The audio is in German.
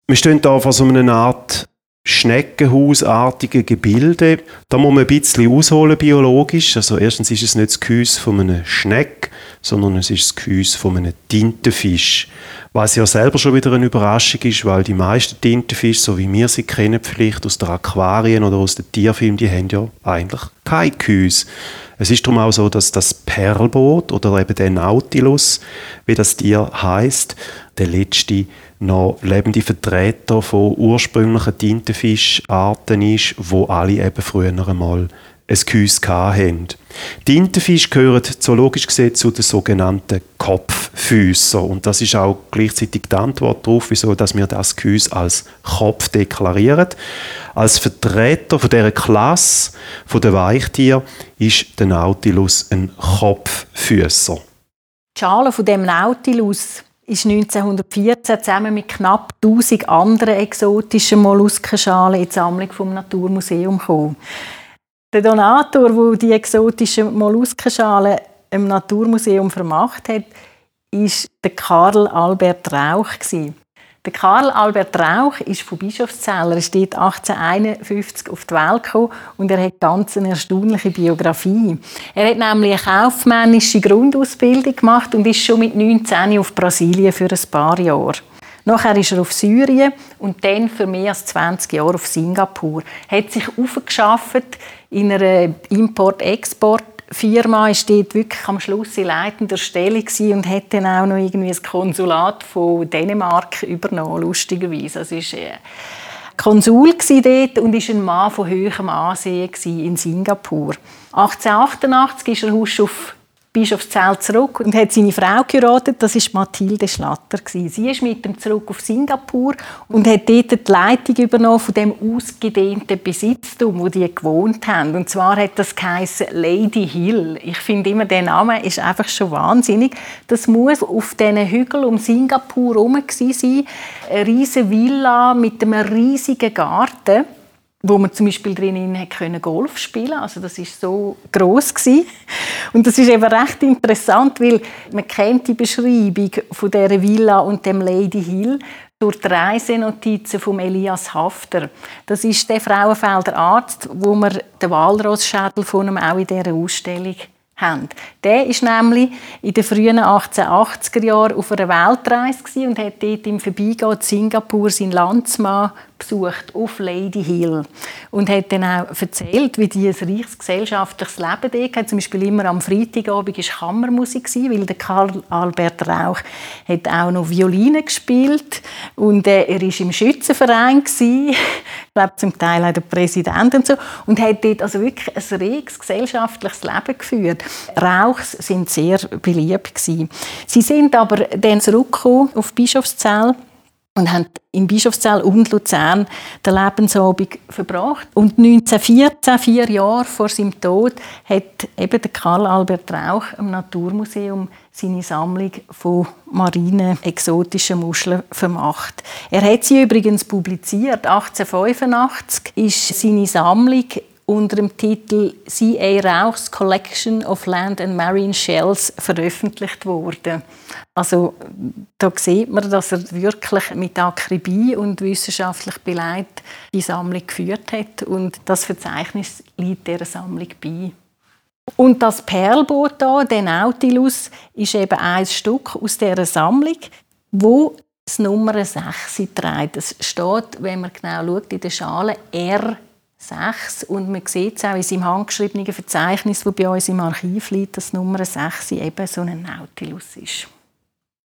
Wir stehen hier vor so einer Art schneckenhausartigen Gebilde. Da muss man ein bisschen ausholen biologisch. Also erstens ist es nicht das Gehäuse von einem Schneck, sondern es ist das Gehäuse von einem Tintenfisch. Was ja selber schon wieder eine Überraschung ist, weil die meisten Tintenfische, so wie wir sie kennen, vielleicht aus den Aquarien oder aus den Tierfilmen, die haben ja eigentlich kein Gehäuse. Es ist darum auch so, dass das Perlboot oder eben der Nautilus, wie das Tier heisst, der letzte noch lebende Vertreter von ursprünglichen Tintenfischarten ist, wo alle eben früher einmal ein Gehäuse hatten. Tintenfische gehören zoologisch gesehen zu den sogenannten Kopffüssern. Und das ist auch gleichzeitig die Antwort darauf, wieso dass wir das Gehäuse als Kopf deklarieren. Als Vertreter von dieser Klasse der Weichtiere ist der Nautilus ein Kopffüsser. Die Schale von dem Nautilus ist 1914 zusammen mit knapp 1000 anderen exotischen Molluskenschalen in die Sammlung vom Naturmuseum gekommen. Der Donator, der die exotischen Molluskenschalen im Naturmuseum vermacht hat, war der Karl Albert Rauch. Der Karl Albert Rauch ist von Bischofszell. Er ist dort 1851 auf die Welt gekommen und er hat ganz eine erstaunliche Biografie. Er hat nämlich eine kaufmännische Grundausbildung gemacht und ist schon mit 19 auf Brasilien für ein paar Jahre. Nachher ist er auf Syrien und dann für mehr als 20 Jahre auf Singapur. Er hat sich aufgeschafft in einer Import-Export-Firma, ist dort wirklich am Schluss in leitender Stellung und hat dann auch noch irgendwie das Konsulat von Dänemark übernommen, lustigerweise. Also ist Konsul dort und ist ein Mann von hohem Ansehen in Singapur. 1888 ist er auf Bischofszell zurück und hat seine Frau geheiratet, das ist Mathilde Schlatter. Sie ist mit ihm zurück auf Singapur und hat dort die Leitung übernommen von dem ausgedehnten Besitztum, wo die gewohnt haben. Und zwar hat das geheissen Lady Hill. Ich finde immer, der Name ist einfach schon wahnsinnig. Das muss auf diesen Hügeln um Singapur herum sein. Eine riesige Villa mit einem riesigen Garten, wo man zum Beispiel drinnen Golf spielen konnte. Also das war so gross. Und das ist eben recht interessant, weil man kennt die Beschreibung von dieser Villa und dem Lady Hill durch die Reisenotizen von Elias Hafter. Das ist der Frauenfelder Arzt, wo wir den Walrossschädel von ihm auch in dieser Ausstellung haben. Der war nämlich in den frühen 1880er Jahren auf einer Weltreise und hat dort im Vorbeigehen in Singapur seinen Landsmann besucht, auf Lady Hill. Und hat dann auch erzählt, wie die ein reiches gesellschaftliches Leben dort hat. Zum Beispiel immer am Freitagabend war Kammermusik, weil der Karl Albert Rauch hat auch noch Violine gespielt. Und er war im Schützenverein, ich glaube zum Teil auch der Präsident und so. Und hat dort also wirklich ein reges gesellschaftliches Leben geführt. Rauchs sind sehr beliebt gewesen. Sie sind aber dann zurückgekommen auf Bischofszell und haben in Bischofszell und Luzern den Lebensabend verbracht. Und 1914, 4 Jahre vor seinem Tod, hat eben der Karl Albert Rauch im Naturmuseum seine Sammlung von marinen, exotischen Muscheln vermacht. Er hat sie übrigens publiziert. 1885 ist seine Sammlung unter dem Titel C.A. Rauch's Collection of Land and Marine Shells veröffentlicht worden. Also da sieht man, dass er wirklich mit Akribie und wissenschaftlich beleidigt die Sammlung geführt hat. Und das Verzeichnis liegt dieser Sammlung bei. Und das Perlboot hier, der Nautilus, ist eben ein Stück aus dieser Sammlung, wo das Nummer 6 trägt. Es steht, wenn man genau schaut, in der Schale R6. Und man sieht es auch in seinem handgeschriebenen Verzeichnis, das bei uns im Archiv liegt, dass Nummer 6 eben so ein Nautilus ist.